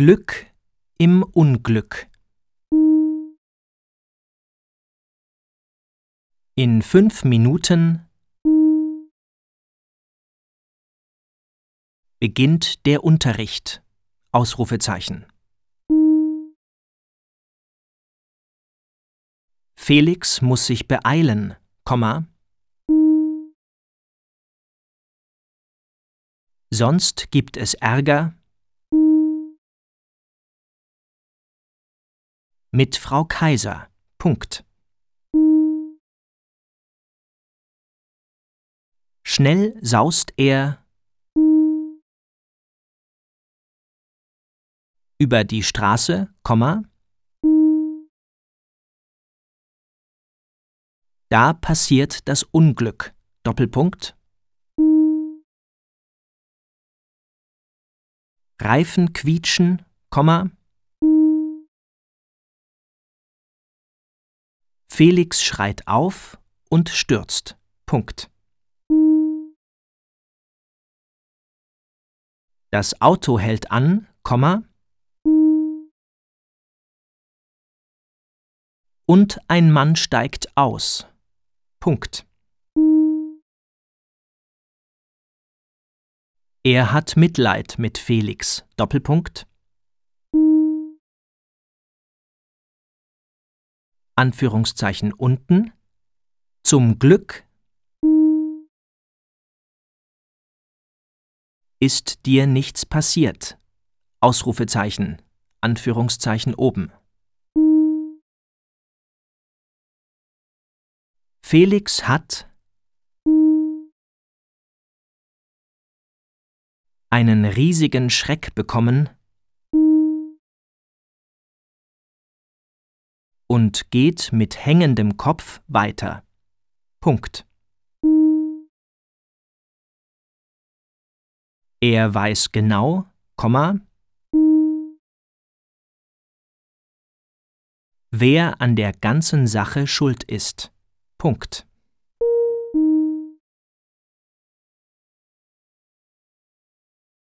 Glück im Unglück. In 5 Minuten beginnt der Unterricht. Ausrufezeichen. Felix muss sich beeilen, sonst gibt es Ärger mit Frau Kaiser. Schnell saust er über die Straße, da passiert das Unglück. Reifen quietschen, Felix schreit auf und stürzt. Das Auto hält an, und ein Mann steigt aus. Er hat Mitleid mit Felix. Anführungszeichen unten. Zum Glück ist dir nichts passiert. Ausrufezeichen. Anführungszeichen oben. Felix hat einen riesigen Schreck bekommen und geht mit hängendem Kopf weiter. Er weiß genau, wer an der ganzen Sache schuld ist.